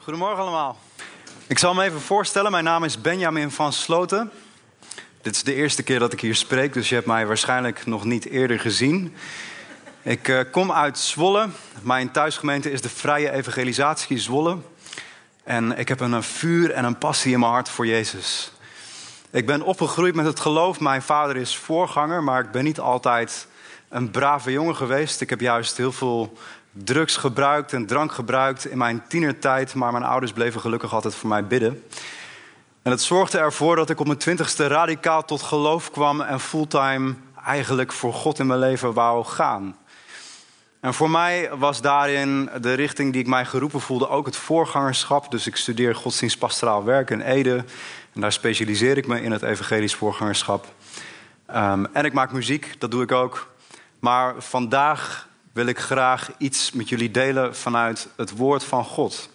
Goedemorgen allemaal. Ik zal me even voorstellen. Mijn naam is Benjamin van Sloten. Dit is de eerste keer dat ik hier spreek, dus je hebt mij waarschijnlijk nog niet eerder gezien. Ik kom uit Zwolle. Mijn thuisgemeente is de Vrije Evangelisatie Zwolle. En ik heb een vuur en een passie in mijn hart voor Jezus. Ik ben opgegroeid met het geloof. Mijn vader is voorganger, maar ik ben niet altijd een brave jongen geweest. Ik heb juist heel veel drugs gebruikt en drank gebruikt in mijn tienertijd. Maar mijn ouders bleven gelukkig altijd voor mij bidden. En het zorgde ervoor dat ik op mijn 20ste radicaal tot geloof kwam en fulltime eigenlijk voor God in mijn leven wou gaan. En voor mij was daarin de richting die ik mij geroepen voelde ook het voorgangerschap. Dus ik studeer godsdienstpastoraal werk in Ede. En daar specialiseer ik me in het evangelisch voorgangerschap. En ik maak muziek, dat doe ik ook. Maar vandaag wil ik graag iets met jullie delen vanuit het woord van God.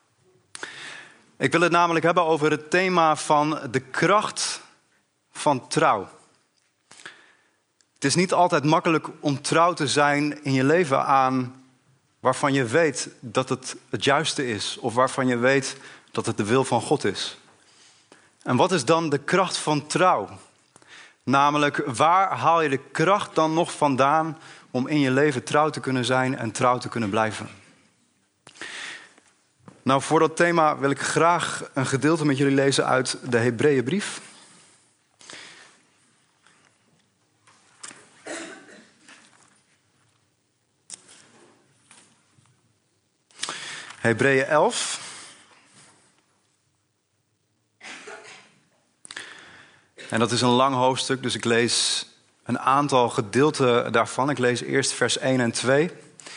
Ik wil het namelijk hebben over het thema van de kracht van trouw. Het is niet altijd makkelijk om trouw te zijn in je leven aan waarvan je weet dat het het juiste is. Of waarvan je weet dat het de wil van God is. En wat is dan de kracht van trouw? Namelijk, waar haal je de kracht dan nog vandaan om in je leven trouw te kunnen zijn en trouw te kunnen blijven? Nou, voor dat thema wil ik graag een gedeelte met jullie lezen uit de Hebreeënbrief. Hebreeën 11. En dat is een lang hoofdstuk, dus ik lees een aantal gedeelten daarvan. Ik lees eerst vers 1 en 2.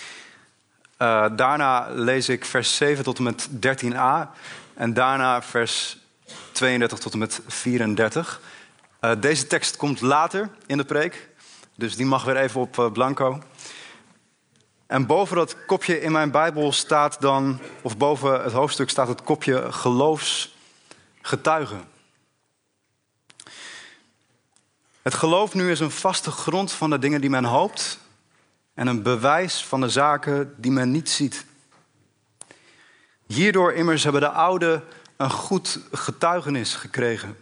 Daarna lees ik vers 7 tot en met 13a. En daarna vers 32 tot en met 34. Deze tekst komt later in de preek, dus die mag weer even op blanco. En boven dat kopje in mijn Bijbel staat dan, of boven het hoofdstuk staat het kopje geloofsgetuigen. Het geloof nu is een vaste grond van de dingen die men hoopt en een bewijs van de zaken die men niet ziet. Hierdoor immers hebben de ouden een goed getuigenis gekregen.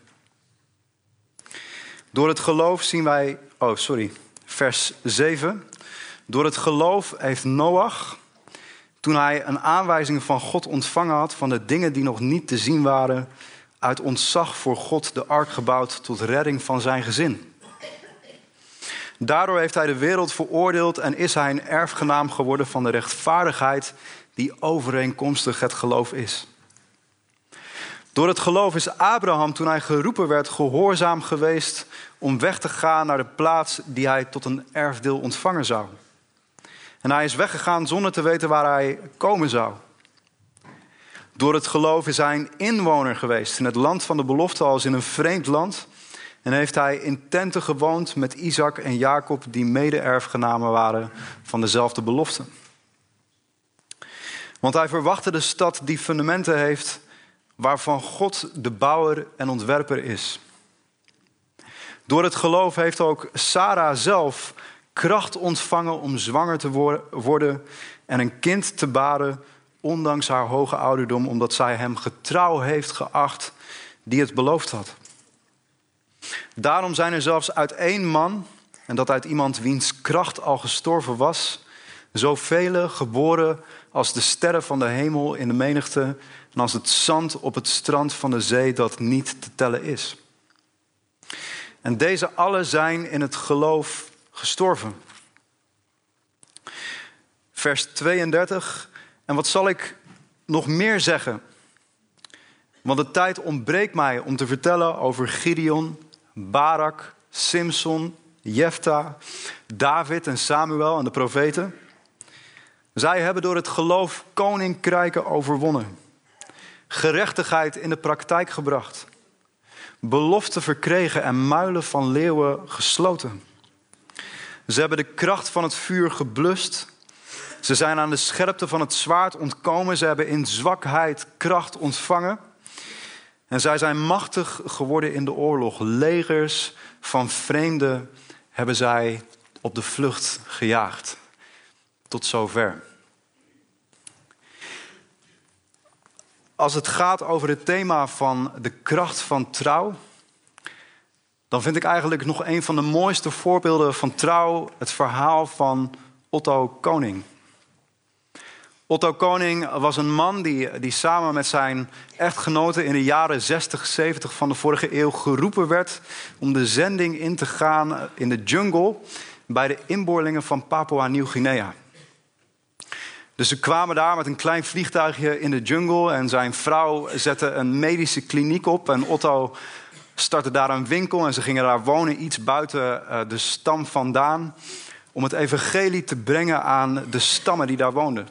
Door het geloof zien wij, vers 7. Door het geloof heeft Noach, toen hij een aanwijzing van God ontvangen had van de dingen die nog niet te zien waren, uit ontzag voor God de ark gebouwd tot redding van zijn gezin. Daardoor heeft hij de wereld veroordeeld en is hij een erfgenaam geworden van de rechtvaardigheid die overeenkomstig het geloof is. Door het geloof is Abraham, toen hij geroepen werd, gehoorzaam geweest om weg te gaan naar de plaats die hij tot een erfdeel ontvangen zou. En hij is weggegaan zonder te weten waar hij komen zou. Door het geloof is hij een inwoner geweest in het land van de belofte als in een vreemd land. En heeft hij in tenten gewoond met Isaac en Jacob, die mede-erfgenamen waren van dezelfde belofte. Want hij verwachtte de stad die fundamenten heeft, waarvan God de bouwer en ontwerper is. Door het geloof heeft ook Sarah zelf kracht ontvangen om zwanger te worden en een kind te baren, ondanks haar hoge ouderdom, omdat zij hem getrouw heeft geacht die het beloofd had. Daarom zijn er zelfs uit één man, en dat uit iemand wiens kracht al gestorven was, zoveel geboren als de sterren van de hemel in de menigte en als het zand op het strand van de zee dat niet te tellen is. En deze allen zijn in het geloof gestorven. Vers 32. En wat zal ik nog meer zeggen? Want de tijd ontbreekt mij om te vertellen over Gideon, Barak, Simson, Jefta, David en Samuel en de profeten. Zij hebben door het geloof koninkrijken overwonnen. Gerechtigheid in de praktijk gebracht. Belofte verkregen en muilen van leeuwen gesloten. Ze hebben de kracht van het vuur geblust. Ze zijn aan de scherpte van het zwaard ontkomen. Ze hebben in zwakheid kracht ontvangen. En zij zijn machtig geworden in de oorlog. Legers van vreemden hebben zij op de vlucht gejaagd. Tot zover. als het gaat over het thema van de kracht van trouw, dan vind ik eigenlijk nog een van de mooiste voorbeelden van trouw het verhaal van Otto Koning. Otto Koning was een man die samen met zijn echtgenote in de jaren 60, 70 van de vorige eeuw geroepen werd om de zending in te gaan in de jungle bij de inboorlingen van Papua Nieuw-Guinea. Dus ze kwamen daar met een klein vliegtuigje in de jungle en zijn vrouw zette een medische kliniek op en Otto startte daar een winkel en ze gingen daar wonen iets buiten de stam vandaan om het evangelie te brengen aan de stammen die daar woonden.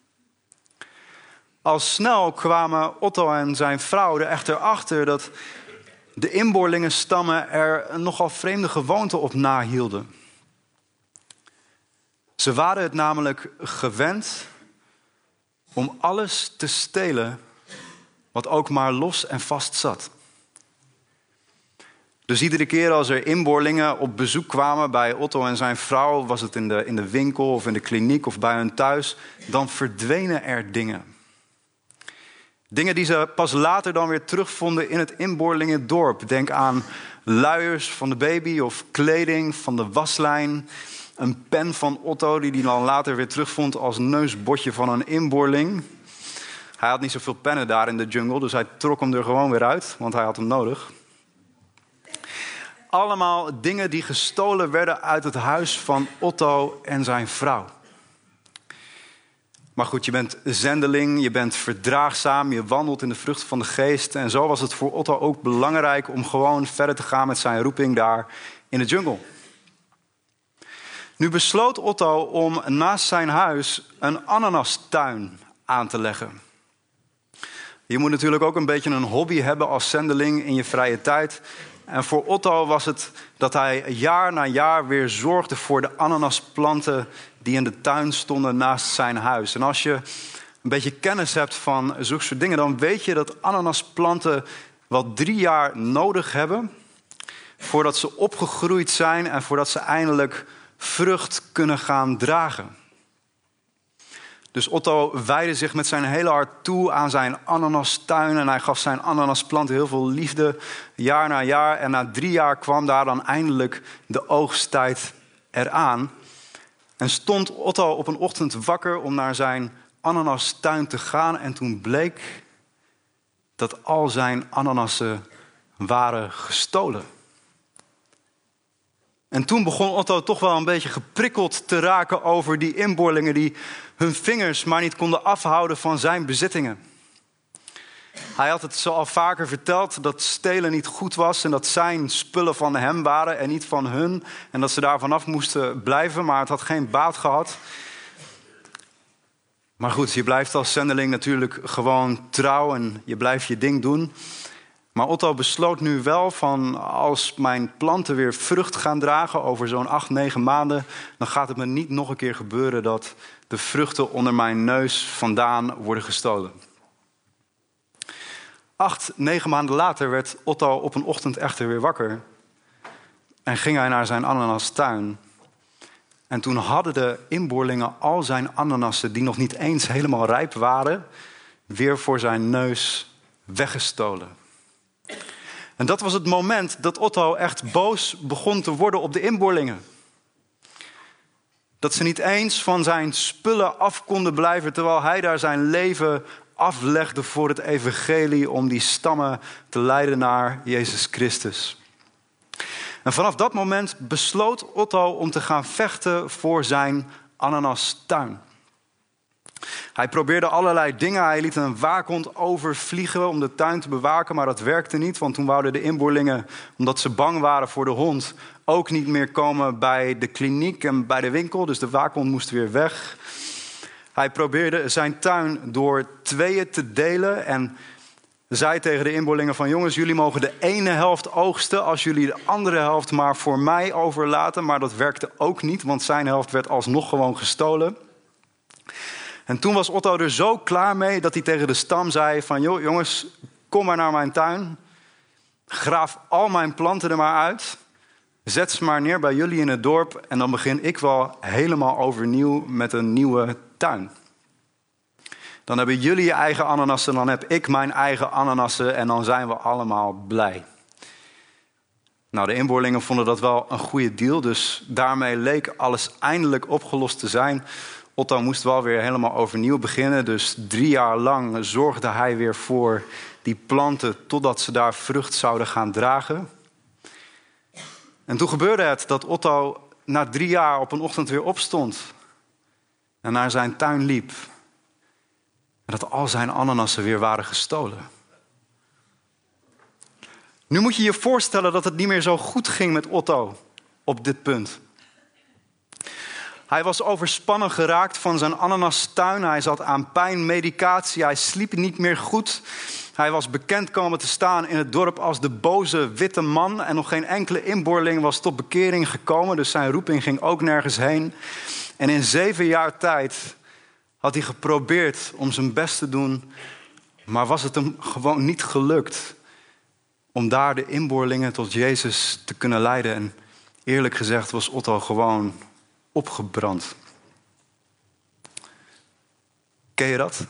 Al snel kwamen Otto en zijn vrouw er echter achter dat de inboorlingenstammen er een nogal vreemde gewoonte op nahielden. Ze waren het namelijk gewend om alles te stelen wat ook maar los en vast zat. Dus iedere keer als er inboorlingen op bezoek kwamen bij Otto en zijn vrouw, was het in de winkel of in de kliniek of bij hun thuis, dan verdwenen er dingen. Dingen die ze pas later dan weer terugvonden in het inboorlingendorp. Denk aan luiers van de baby of kleding van de waslijn. Een pen van Otto die hij dan later weer terugvond als neusbotje van een inboorling. Hij had niet zoveel pennen daar in de jungle, dus hij trok hem er gewoon weer uit, want hij had hem nodig. Allemaal dingen die gestolen werden uit het huis van Otto en zijn vrouw. Maar goed, je bent zendeling, je bent verdraagzaam, je wandelt in de vrucht van de geest. En zo was het voor Otto ook belangrijk om gewoon verder te gaan met zijn roeping daar in de jungle. Nu besloot Otto om naast zijn huis een ananastuin aan te leggen. Je moet natuurlijk ook een beetje een hobby hebben als zendeling in je vrije tijd. En voor Otto was het dat hij jaar na jaar weer zorgde voor de ananasplanten die in de tuin stonden naast zijn huis. En als je een beetje kennis hebt van zulke soort dingen, dan weet je dat ananasplanten wel 3 jaar nodig hebben voordat ze opgegroeid zijn en voordat ze eindelijk vrucht kunnen gaan dragen. Dus Otto wijdde zich met zijn hele hart toe aan zijn ananastuin en hij gaf zijn ananasplanten heel veel liefde, jaar na jaar. En na 3 jaar kwam daar dan eindelijk de oogsttijd eraan. En stond Otto op een ochtend wakker om naar zijn ananastuin te gaan en toen bleek dat al zijn ananassen waren gestolen. En toen begon Otto toch wel een beetje geprikkeld te raken over die inboorlingen die hun vingers maar niet konden afhouden van zijn bezittingen. Hij had het zo al vaker verteld dat stelen niet goed was en dat zijn spullen van hem waren en niet van hun. En dat ze daar vanaf moesten blijven, maar het had geen baat gehad. Maar goed, je blijft als zendeling natuurlijk gewoon trouw en je blijft je ding doen. Maar Otto besloot nu wel van als mijn planten weer vrucht gaan dragen over zo'n 8-9 maanden, dan gaat het me niet nog een keer gebeuren dat de vruchten onder mijn neus vandaan worden gestolen. 8-9 maanden later werd Otto op een ochtend echter weer wakker en ging hij naar zijn ananastuin. En toen hadden de inboorlingen al zijn ananassen, die nog niet eens helemaal rijp waren, weer voor zijn neus weggestolen. En dat was het moment dat Otto echt boos begon te worden op de inboorlingen. Dat ze niet eens van zijn spullen af konden blijven, terwijl hij daar zijn leven aflegde voor het evangelie om die stammen te leiden naar Jezus Christus. En vanaf dat moment besloot Otto om te gaan vechten voor zijn ananastuin. Hij probeerde allerlei dingen. Hij liet een waakhond overvliegen om de tuin te bewaken, maar dat werkte niet. Want toen wouden de inboorlingen, omdat ze bang waren voor de hond, ook niet meer komen bij de kliniek en bij de winkel. Dus de waakhond moest weer weg. Hij probeerde zijn tuin door 2 te delen en zei tegen de inboorlingen van jongens, jullie mogen de ene helft oogsten als jullie de andere helft maar voor mij overlaten. Maar dat werkte ook niet, want zijn helft werd alsnog gewoon gestolen. En toen was Otto er zo klaar mee dat hij tegen de stam zei van joh, jongens, kom maar naar mijn tuin. Graaf al mijn planten er maar uit. Zet ze maar neer bij jullie in het dorp en dan begin ik wel helemaal overnieuw met een nieuwe tuin. Dan hebben jullie je eigen ananassen, dan heb ik mijn eigen ananassen en dan zijn we allemaal blij. Nou, de inboorlingen vonden dat wel een goede deal, dus daarmee leek alles eindelijk opgelost te zijn. Otto moest wel weer helemaal overnieuw beginnen, dus 3 jaar lang zorgde hij weer voor die planten totdat ze daar vrucht zouden gaan dragen. En toen gebeurde het dat Otto na 3 jaar op een ochtend weer opstond en naar zijn tuin liep. En dat al zijn ananassen weer waren gestolen. Nu moet je je voorstellen dat het niet meer zo goed ging met Otto op dit punt. Hij was overspannen geraakt van zijn ananastuin. Hij zat aan pijnmedicatie. Hij sliep niet meer goed. Hij was bekend komen te staan in het dorp als de boze witte man. En nog geen enkele inboorling was tot bekering gekomen. Dus zijn roeping ging ook nergens heen. En in 7 jaar tijd had hij geprobeerd om zijn best te doen. Maar was het hem gewoon niet gelukt om daar de inboorlingen tot Jezus te kunnen leiden. En eerlijk gezegd was Otto gewoon opgebrand. Ken je dat?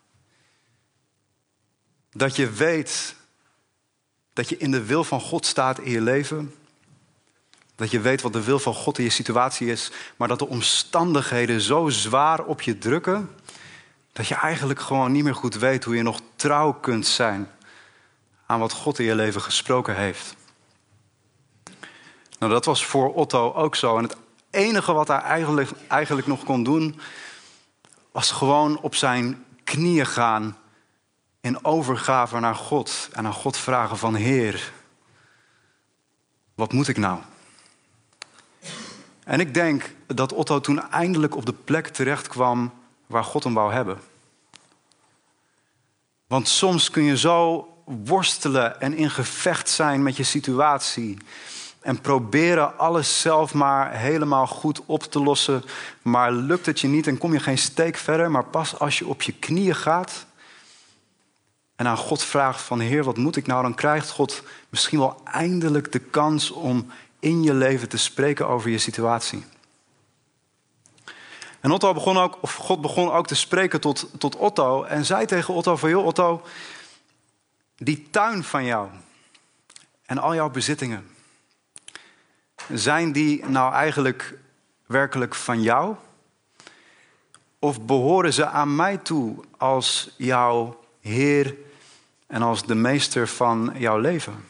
Dat je weet dat je in de wil van God staat in je leven. Dat je weet wat de wil van God in je situatie is. Maar dat de omstandigheden zo zwaar op je drukken, dat je eigenlijk gewoon niet meer goed weet hoe je nog trouw kunt zijn aan wat God in je leven gesproken heeft. Nou, dat was voor Otto ook zo. En het enige wat hij eigenlijk nog kon doen, was gewoon op zijn knieën gaan in overgave naar God. En aan God vragen van: Heer, wat moet ik nou? En ik denk dat Otto toen eindelijk op de plek terecht kwam waar God hem wou hebben. Want soms kun je zo worstelen en in gevecht zijn met je situatie en proberen alles zelf maar helemaal goed op te lossen. Maar lukt het je niet en kom je geen steek verder. Maar pas als je op je knieën gaat en aan God vraagt van: Heer, wat moet ik nou? Dan krijgt God misschien wel eindelijk de kans om in je leven te spreken over je situatie. En God begon ook te spreken tot Otto en zei tegen Otto van: joh Otto, die tuin van jou en al jouw bezittingen, zijn die nou eigenlijk werkelijk van jou? Of behoren ze aan mij toe als jouw Heer en als de meester van jouw leven?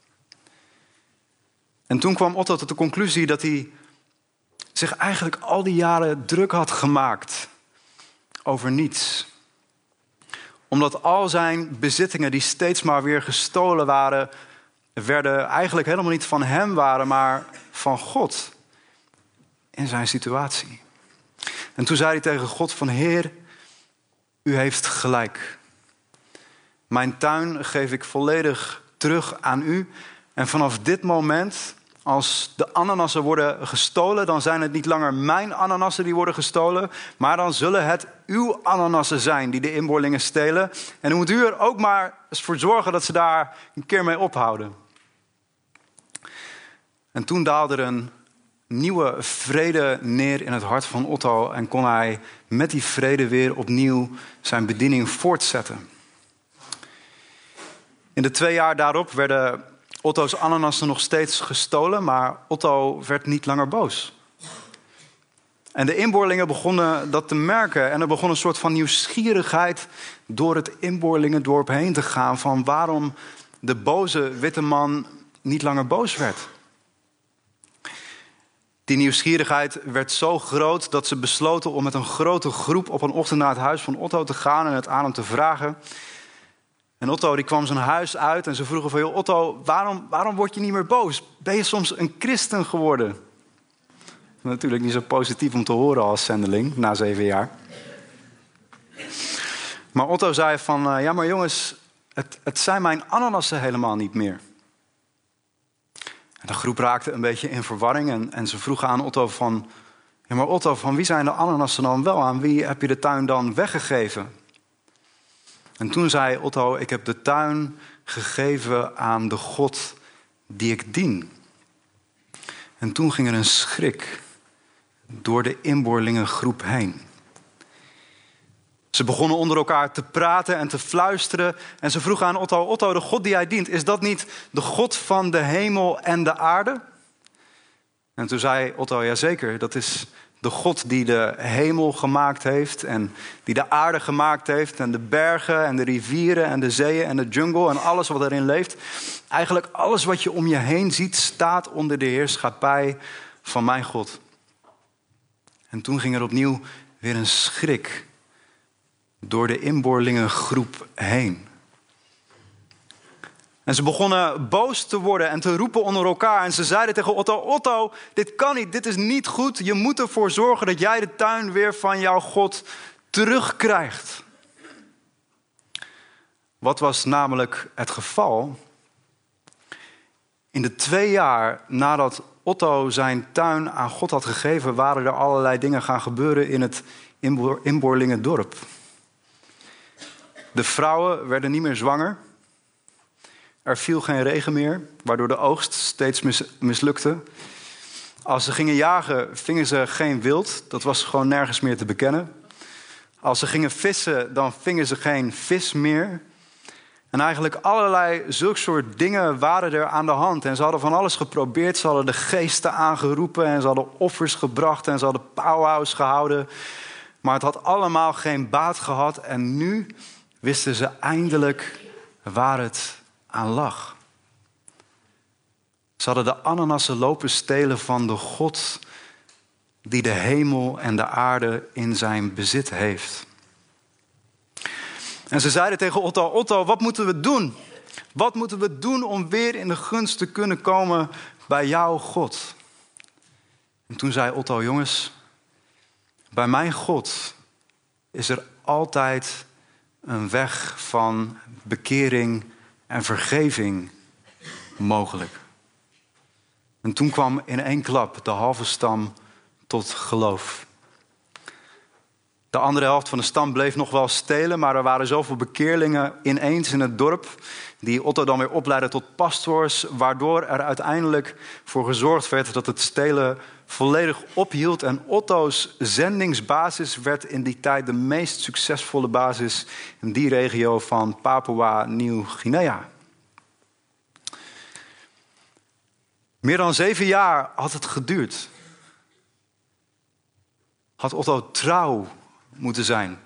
En toen kwam Otto tot de conclusie dat hij zich eigenlijk al die jaren druk had gemaakt over niets. Omdat al zijn bezittingen die steeds maar weer gestolen werden eigenlijk helemaal niet van hem waren, maar van God in zijn situatie. En toen zei hij tegen God van: Heer, u heeft gelijk. Mijn tuin geef ik volledig terug aan u. En vanaf dit moment, als de ananassen worden gestolen, dan zijn het niet langer mijn ananassen die worden gestolen, maar dan zullen het uw ananassen zijn die de inboorlingen stelen. En dan moet u er ook maar eens voor zorgen dat ze daar een keer mee ophouden. En toen daalde er een nieuwe vrede neer in het hart van Otto en kon hij met die vrede weer opnieuw zijn bediening voortzetten. In de 2 jaar daarop werden Otto's ananassen nog steeds gestolen, maar Otto werd niet langer boos. En de inboorlingen begonnen dat te merken en er begon een soort van nieuwsgierigheid door het inboorlingendorp heen te gaan van waarom de boze witte man niet langer boos werd. Die nieuwsgierigheid werd zo groot dat ze besloten om met een grote groep op een ochtend naar het huis van Otto te gaan en het aan hem te vragen. En Otto die kwam zijn huis uit en ze vroegen van: joh, Otto, waarom word je niet meer boos? Ben je soms een christen geworden? Natuurlijk niet zo positief om te horen als zendeling na 7 jaar. Maar Otto zei van: ja maar jongens, het zijn mijn ananassen helemaal niet meer. En de groep raakte een beetje in verwarring en ze vroegen aan Otto van: ja maar Otto, van wie zijn de ananassen dan wel? Aan wie heb je de tuin dan weggegeven? En toen zei Otto: ik heb de tuin gegeven aan de God die ik dien. En toen ging er een schrik door de inboorlingengroep heen. Ze begonnen onder elkaar te praten en te fluisteren. En ze vroegen aan Otto: Otto, de God die jij dient, is dat niet de God van de hemel en de aarde? En toen zei Otto: jazeker, dat is de God die de hemel gemaakt heeft en die de aarde gemaakt heeft en de bergen en de rivieren en de zeeën en de jungle en alles wat erin leeft. Eigenlijk alles wat je om je heen ziet staat onder de heerschappij van mijn God. En toen ging er opnieuw weer een schrik door de inboorlingengroep heen. En ze begonnen boos te worden en te roepen onder elkaar. En ze zeiden tegen Otto: Otto, dit kan niet, dit is niet goed. Je moet ervoor zorgen dat jij de tuin weer van jouw God terugkrijgt. Wat was namelijk het geval? In de 2 jaar nadat Otto zijn tuin aan God had gegeven, waren er allerlei dingen gaan gebeuren in het inboorlingendorp. De vrouwen werden niet meer zwanger. Er viel geen regen meer, waardoor de oogst steeds mislukte. Als ze gingen jagen, vingen ze geen wild. Dat was gewoon nergens meer te bekennen. Als ze gingen vissen, dan vingen ze geen vis meer. En eigenlijk allerlei zulke soort dingen waren er aan de hand. En ze hadden van alles geprobeerd. Ze hadden de geesten aangeroepen en ze hadden offers gebracht en ze hadden powwows gehouden. Maar het had allemaal geen baat gehad. En nu wisten ze eindelijk waar het aan lag. Ze hadden de ananassen lopen stelen van de God die de hemel en de aarde in zijn bezit heeft. En ze zeiden tegen Otto: Otto, wat moeten we doen? Wat moeten we doen om weer in de gunst te kunnen komen bij jouw God? En toen zei Otto: jongens, bij mijn God is er altijd een weg van bekering en vergeving mogelijk. En toen kwam in 1 klap de halve stam tot geloof. De andere helft van de stam bleef nog wel stelen, maar er waren zoveel bekeerlingen ineens in het dorp, die Otto dan weer opleidde tot pastoors, waardoor er uiteindelijk voor gezorgd werd dat het stelen volledig ophield. En Otto's zendingsbasis werd in die tijd de meest succesvolle basis in die regio van Papua Nieuw-Guinea. Meer dan 7 jaar had het geduurd. Had Otto trouw moeten zijn.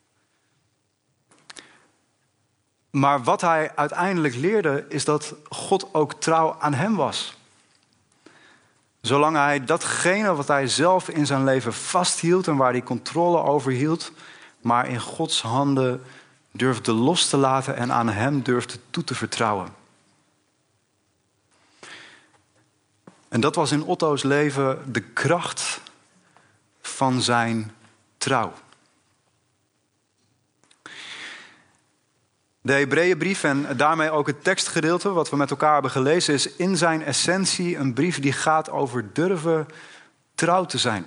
Maar wat hij uiteindelijk leerde is dat God ook trouw aan hem was. Zolang hij datgene wat hij zelf in zijn leven vasthield en waar hij controle over hield, maar in Gods handen durfde los te laten en aan hem durfde toe te vertrouwen. En dat was in Otto's leven de kracht van zijn trouw. De Hebreeënbrief en daarmee ook het tekstgedeelte wat we met elkaar hebben gelezen is in zijn essentie een brief die gaat over durven trouw te zijn.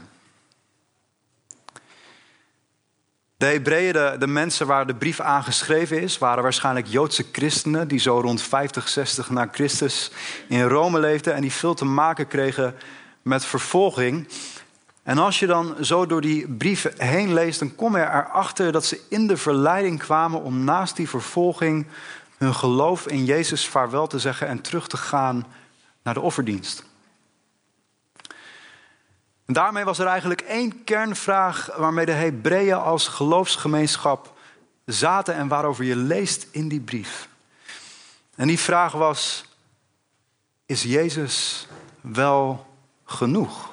De Hebreeën, de mensen waar de brief aan geschreven is, waren waarschijnlijk Joodse christenen die zo rond 50, 60 na Christus in Rome leefden en die veel te maken kregen met vervolging. En als je dan zo door die brieven heen leest, dan kom je erachter dat ze in de verleiding kwamen om naast die vervolging hun geloof in Jezus vaarwel te zeggen en terug te gaan naar de offerdienst. En daarmee was er eigenlijk 1 kernvraag waarmee de Hebreeën als geloofsgemeenschap zaten en waarover je leest in die brief. En die vraag was: is Jezus wel genoeg?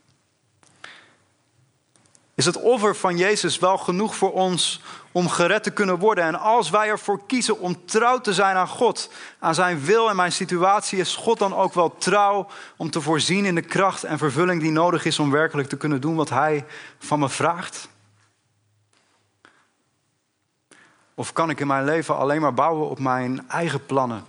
Is het offer van Jezus wel genoeg voor ons om gered te kunnen worden? En als wij ervoor kiezen om trouw te zijn aan God, aan zijn wil en mijn situatie, is God dan ook wel trouw om te voorzien in de kracht en vervulling die nodig is om werkelijk te kunnen doen wat hij van me vraagt? Of kan ik in mijn leven alleen maar bouwen op mijn eigen plannen?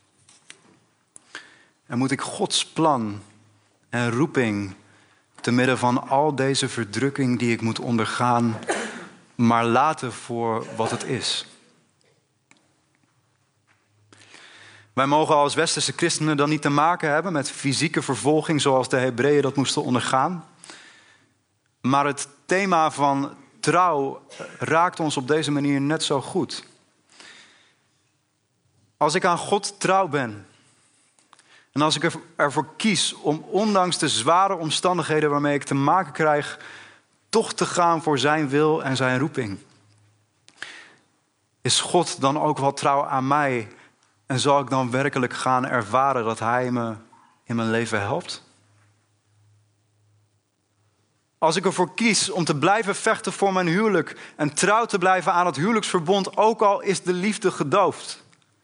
En moet ik Gods plan en roeping te midden van al deze verdrukking die ik moet ondergaan, maar laten voor wat het is? Wij mogen als westerse christenen dan niet te maken hebben met fysieke vervolging zoals de Hebreeën dat moesten ondergaan. Maar het thema van trouw raakt ons op deze manier net zo goed. Als ik aan God trouw ben en als ik ervoor kies om ondanks de zware omstandigheden waarmee ik te maken krijg, toch te gaan voor zijn wil en zijn roeping, is God dan ook wel trouw aan mij en zal ik dan werkelijk gaan ervaren dat hij me in mijn leven helpt? Als ik ervoor kies om te blijven vechten voor mijn huwelijk en trouw te blijven aan het huwelijksverbond, ook al is de liefde gedoofd.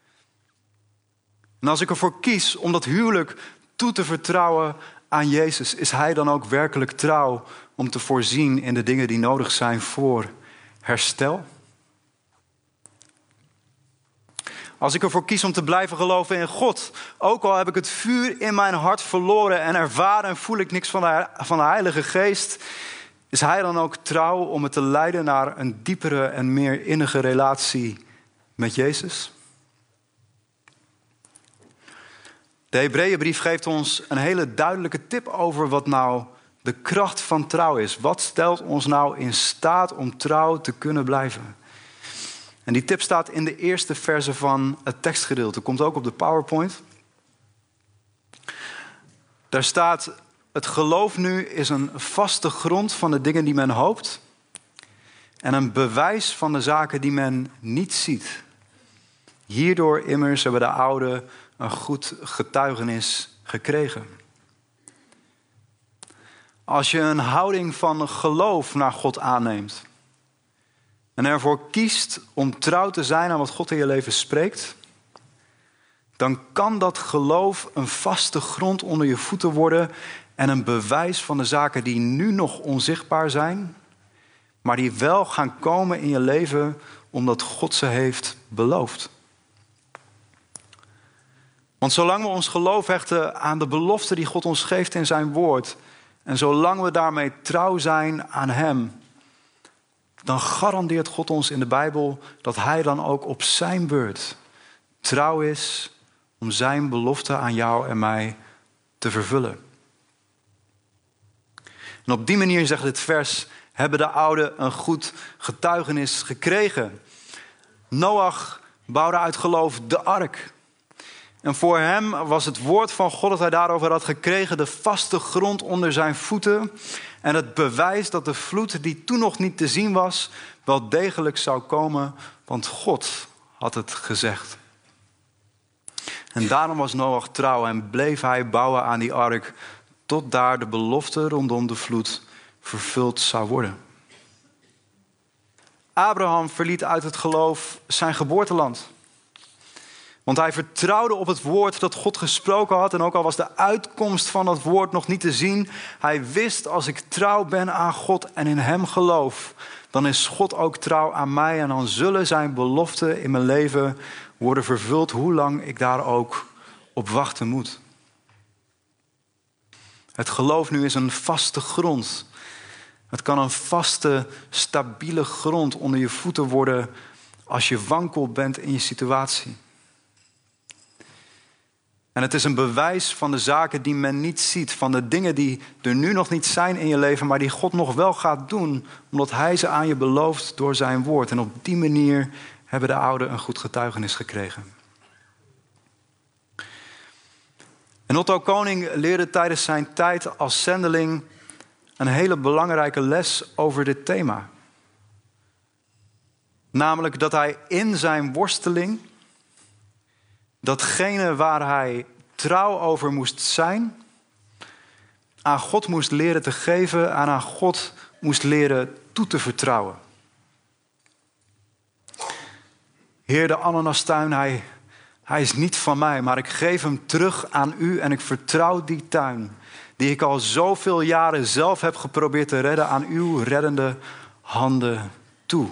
En als ik ervoor kies om dat huwelijk toe te vertrouwen aan Jezus, is hij dan ook werkelijk trouw om te voorzien in de dingen die nodig zijn voor herstel? Als ik ervoor kies om te blijven geloven in God, ook al heb ik het vuur in mijn hart verloren en ervaren en voel ik niks van de Heilige Geest, is hij dan ook trouw om me te leiden naar een diepere en meer innige relatie met Jezus? De Hebreeënbrief geeft ons een hele duidelijke tip over wat nou de kracht van trouw is. Wat stelt ons nou in staat om trouw te kunnen blijven? En die tip staat in de eerste verse van het tekstgedeelte. Komt ook op de PowerPoint. Daar staat: het geloof nu is een vaste grond van de dingen die men hoopt en een bewijs van de zaken die men niet ziet. Hierdoor immers hebben de ouden een goed getuigenis gekregen. Als je een houding van geloof naar God aanneemt en ervoor kiest om trouw te zijn aan wat God in je leven spreekt, dan kan dat geloof een vaste grond onder je voeten worden en een bewijs van de zaken die nu nog onzichtbaar zijn, maar die wel gaan komen in je leven omdat God ze heeft beloofd. Want zolang we ons geloof hechten aan de belofte die God ons geeft in zijn woord, en zolang we daarmee trouw zijn aan hem, dan garandeert God ons in de Bijbel dat hij dan ook op zijn beurt trouw is om zijn belofte aan jou en mij te vervullen. En op die manier, zegt dit vers, hebben de ouden een goed getuigenis gekregen. Noach bouwde uit geloof de ark. En voor hem was het woord van God dat hij daarover had gekregen de vaste grond onder zijn voeten. En het bewijs dat de vloed die toen nog niet te zien was, wel degelijk zou komen, want God had het gezegd. En daarom was Noach trouw en bleef hij bouwen aan die ark, tot daar de belofte rondom de vloed vervuld zou worden. Abraham verliet uit het geloof zijn geboorteland. Want hij vertrouwde op het woord dat God gesproken had. En ook al was de uitkomst van dat woord nog niet te zien, hij wist: als ik trouw ben aan God en in hem geloof, dan is God ook trouw aan mij. En dan zullen zijn beloften in mijn leven worden vervuld, hoe lang ik daar ook op wachten moet. Het geloof nu is een vaste grond. Het kan een vaste, stabiele grond onder je voeten worden als je wankel bent in je situatie. En het is een bewijs van de zaken die men niet ziet. Van de dingen die er nu nog niet zijn in je leven, maar die God nog wel gaat doen, omdat hij ze aan je belooft door zijn woord. En op die manier hebben de ouden een goed getuigenis gekregen. En Otto Koning leerde tijdens zijn tijd als zendeling een hele belangrijke les over dit thema. Namelijk dat hij in zijn worsteling datgene waar hij trouw over moest zijn, aan God moest leren te geven en aan God moest leren toe te vertrouwen. Heer, de ananastuin, hij is niet van mij, maar ik geef hem terug aan u en ik vertrouw die tuin, die ik al zoveel jaren zelf heb geprobeerd te redden, aan uw reddende handen toe.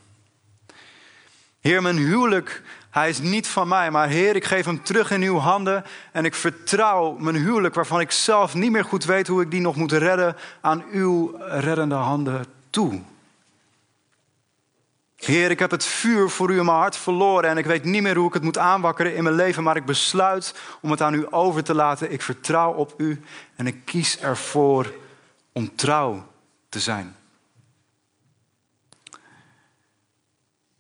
Heer, mijn huwelijk, hij is niet van mij, maar Heer, ik geef hem terug in uw handen en ik vertrouw mijn huwelijk, waarvan ik zelf niet meer goed weet hoe ik die nog moet redden, aan uw reddende handen toe. Heer, ik heb het vuur voor u in mijn hart verloren en ik weet niet meer hoe ik het moet aanwakkeren in mijn leven, maar ik besluit om het aan u over te laten. Ik vertrouw op u en ik kies ervoor om trouw te zijn.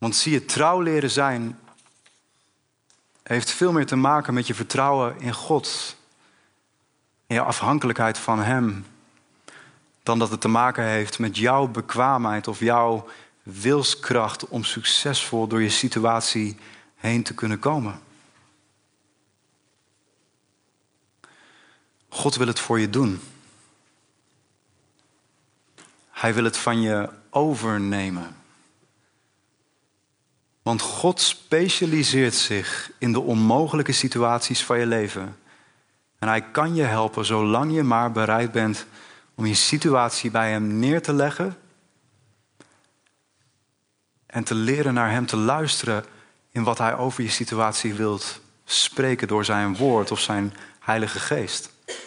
Want zie je, trouw leren zijn heeft veel meer te maken met je vertrouwen in God. En je afhankelijkheid van Hem. Dan dat het te maken heeft met jouw bekwaamheid of jouw wilskracht om succesvol door je situatie heen te kunnen komen. God wil het voor je doen. Hij wil het van je overnemen. Want God specialiseert zich in de onmogelijke situaties van je leven. En hij kan je helpen zolang je maar bereid bent om je situatie bij hem neer te leggen. En te leren naar hem te luisteren in wat hij over je situatie wilt spreken door zijn woord of zijn Heilige Geest.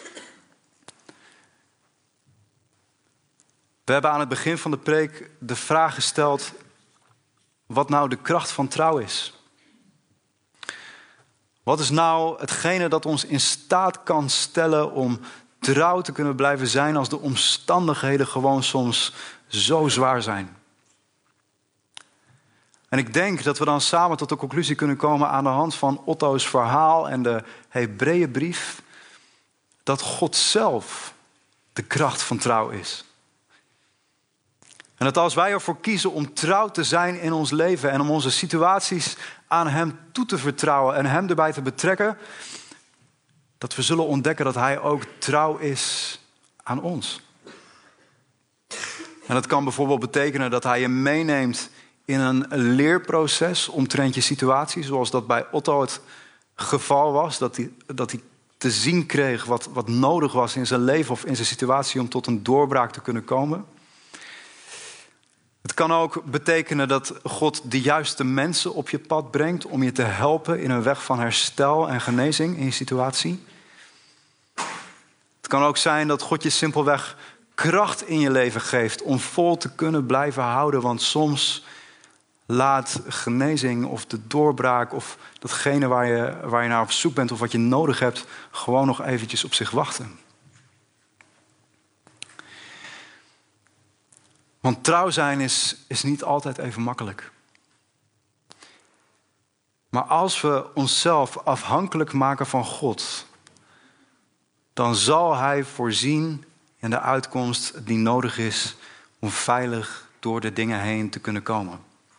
We hebben aan het begin van de preek de vraag gesteld wat nou de kracht van trouw is. Wat is nou hetgene dat ons in staat kan stellen om trouw te kunnen blijven zijn als de omstandigheden gewoon soms zo zwaar zijn? En ik denk dat we dan samen tot de conclusie kunnen komen aan de hand van Otto's verhaal en de Hebreeënbrief, dat God zelf de kracht van trouw is. En dat als wij ervoor kiezen om trouw te zijn in ons leven en om onze situaties aan hem toe te vertrouwen en hem erbij te betrekken, dat we zullen ontdekken dat hij ook trouw is aan ons. En dat kan bijvoorbeeld betekenen dat hij je meeneemt in een leerproces omtrent je situatie, zoals dat bij Otto het geval was, dat hij te zien kreeg wat nodig was in zijn leven of in zijn situatie om tot een doorbraak te kunnen komen. Het kan ook betekenen dat God de juiste mensen op je pad brengt om je te helpen in een weg van herstel en genezing in je situatie. Het kan ook zijn dat God je simpelweg kracht in je leven geeft om vol te kunnen blijven houden. Want soms laat genezing of de doorbraak of datgene waar je naar op zoek bent of wat je nodig hebt gewoon nog eventjes op zich wachten. Want trouw zijn is niet altijd even makkelijk. Maar als we onszelf afhankelijk maken van God, dan zal hij voorzien in de uitkomst die nodig is om veilig door de dingen heen te kunnen komen.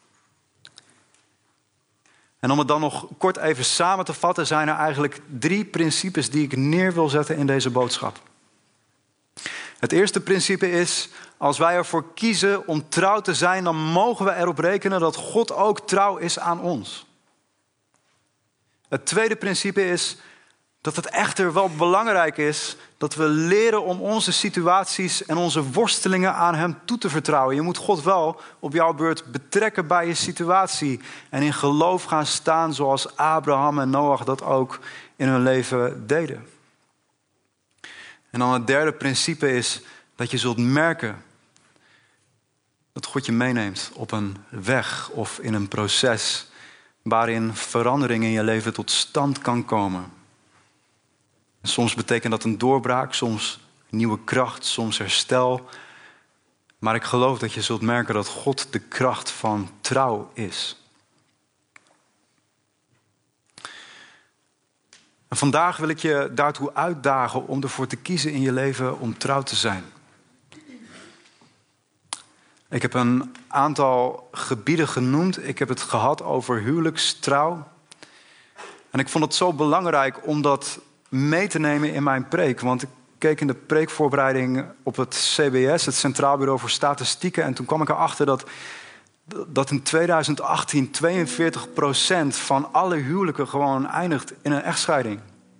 En om het dan nog kort even samen te vatten, zijn er eigenlijk 3 principes die ik neer wil zetten in deze boodschap. Het eerste principe is, als wij ervoor kiezen om trouw te zijn, dan mogen we erop rekenen dat God ook trouw is aan ons. Het tweede principe is dat het echter wel belangrijk is dat we leren om onze situaties en onze worstelingen aan hem toe te vertrouwen. Je moet God wel op jouw beurt betrekken bij je situatie en in geloof gaan staan zoals Abraham en Noach dat ook in hun leven deden. En dan het derde principe is dat je zult merken dat God je meeneemt op een weg of in een proces waarin verandering in je leven tot stand kan komen. En soms betekent dat een doorbraak, soms nieuwe kracht, soms herstel. Maar ik geloof dat je zult merken dat God de kracht van trouw is. En vandaag wil ik je daartoe uitdagen om ervoor te kiezen in je leven om trouw te zijn. Ik heb een aantal gebieden genoemd. Ik heb het gehad over huwelijkstrouw. En ik vond het zo belangrijk om dat mee te nemen in mijn preek. Want ik keek in de preekvoorbereiding op het CBS, het Centraal Bureau voor Statistieken. En toen kwam ik erachter dat in 2018 42% van alle huwelijken gewoon eindigt in een echtscheiding.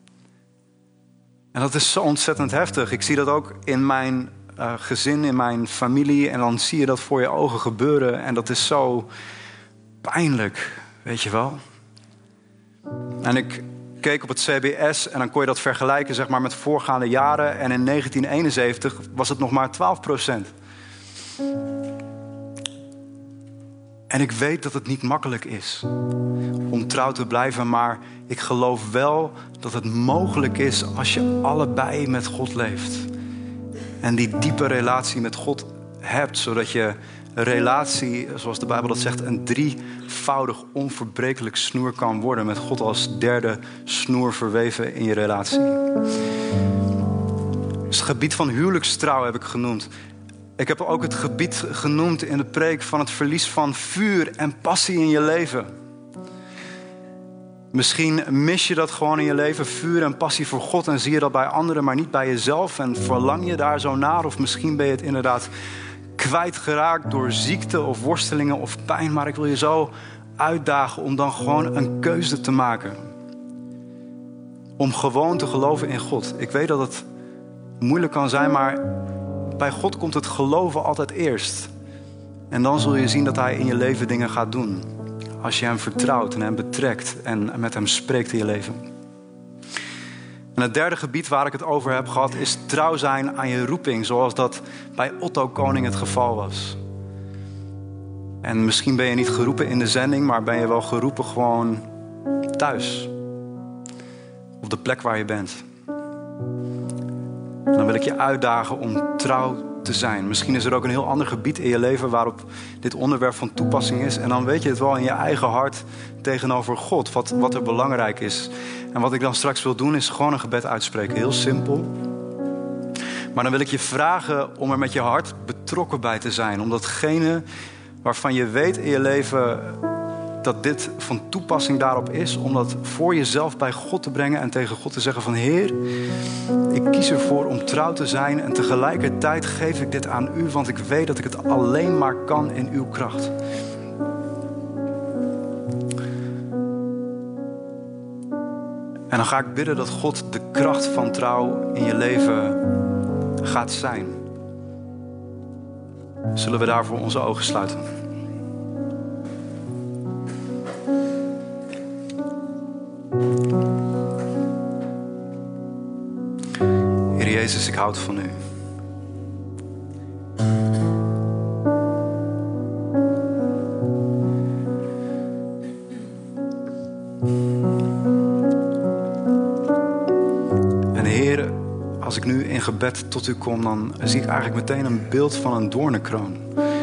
En dat is zo ontzettend heftig. Ik zie dat ook in mijn gezin, in mijn familie. En dan zie je dat voor je ogen gebeuren. En dat is zo pijnlijk, weet je wel. En ik keek op het CBS en dan kon je dat vergelijken zeg maar, met voorgaande jaren. En in 1971 was het nog maar 12%. En ik weet dat het niet makkelijk is om trouw te blijven. Maar ik geloof wel dat het mogelijk is als je allebei met God leeft. En die diepe relatie met God hebt. Zodat je relatie, zoals de Bijbel dat zegt, een drievoudig onverbrekelijk snoer kan worden. Met God als derde snoer verweven in je relatie. Dus het gebied van huwelijkstrouw heb ik genoemd. Ik heb ook het gebied genoemd in de preek van het verlies van vuur en passie in je leven. Misschien mis je dat gewoon in je leven, vuur en passie voor God, en zie je dat bij anderen, maar niet bij jezelf. En verlang je daar zo naar, of misschien ben je het inderdaad kwijtgeraakt door ziekte of worstelingen of pijn. Maar ik wil je zo uitdagen om dan gewoon een keuze te maken. Om gewoon te geloven in God. Ik weet dat het moeilijk kan zijn, maar bij God komt het geloven altijd eerst. En dan zul je zien dat hij in je leven dingen gaat doen. Als je hem vertrouwt en hem betrekt en met hem spreekt in je leven. En het derde gebied waar ik het over heb gehad is trouw zijn aan je roeping. Zoals dat bij Otto Koning het geval was. En misschien ben je niet geroepen in de zending, maar ben je wel geroepen gewoon thuis. Op de plek waar je bent. En dan wil ik je uitdagen om trouw te zijn. Misschien is er ook een heel ander gebied in je leven waarop dit onderwerp van toepassing is. En dan weet je het wel in je eigen hart tegenover God, wat er belangrijk is. En wat ik dan straks wil doen is gewoon een gebed uitspreken. Heel simpel. Maar dan wil ik je vragen om er met je hart betrokken bij te zijn. Om datgene waarvan je weet in je leven dat dit van toepassing daarop is, om dat voor jezelf bij God te brengen en tegen God te zeggen van Heer, ik kies ervoor om trouw te zijn en tegelijkertijd geef ik dit aan u, want ik weet dat ik het alleen maar kan in uw kracht. En dan ga ik bidden dat God de kracht van trouw in je leven gaat zijn. Zullen we daarvoor onze ogen sluiten? Heer Jezus, ik houd van u. En Heer, als ik nu in gebed tot u kom, dan zie ik eigenlijk meteen een beeld van een doornenkroon.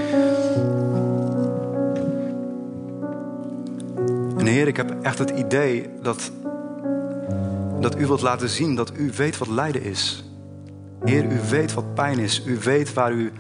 En Heer, ik heb echt het idee dat u wilt laten zien dat u weet wat lijden is. Heer, u weet wat pijn is. U weet waar u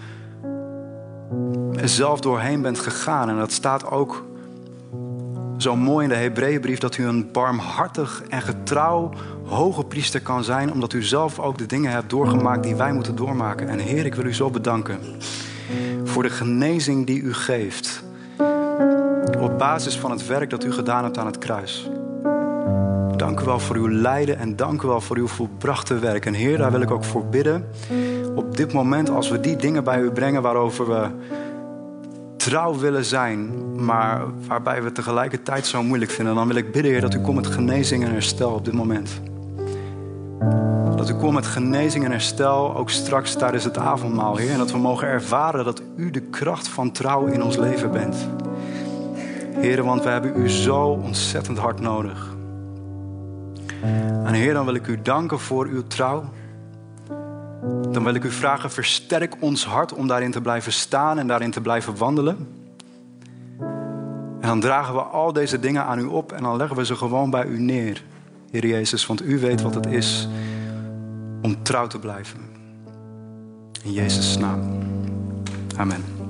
zelf doorheen bent gegaan. En dat staat ook zo mooi in de Hebreeënbrief, dat u een barmhartig en getrouw hoge priester kan zijn, omdat u zelf ook de dingen hebt doorgemaakt die wij moeten doormaken. En Heer, ik wil u zo bedanken voor de genezing die u geeft, op basis van het werk dat u gedaan hebt aan het kruis. Dank u wel voor uw lijden en dank u wel voor uw volbrachte werk. En Heer, daar wil ik ook voor bidden. Op dit moment, als we die dingen bij u brengen waarover we trouw willen zijn, maar waarbij we het tegelijkertijd zo moeilijk vinden, dan wil ik bidden, Heer, dat u komt met genezing en herstel op dit moment. Dat u komt met genezing en herstel, ook straks tijdens het avondmaal, Heer. En dat we mogen ervaren dat u de kracht van trouw in ons leven bent. Heer, want we hebben u zo ontzettend hard nodig. En Heer, dan wil ik u danken voor uw trouw. Dan wil ik u vragen, versterk ons hart om daarin te blijven staan en daarin te blijven wandelen. En dan dragen we al deze dingen aan u op en dan leggen we ze gewoon bij u neer, Heer Jezus. Want u weet wat het is om trouw te blijven. In Jezus' naam. Amen.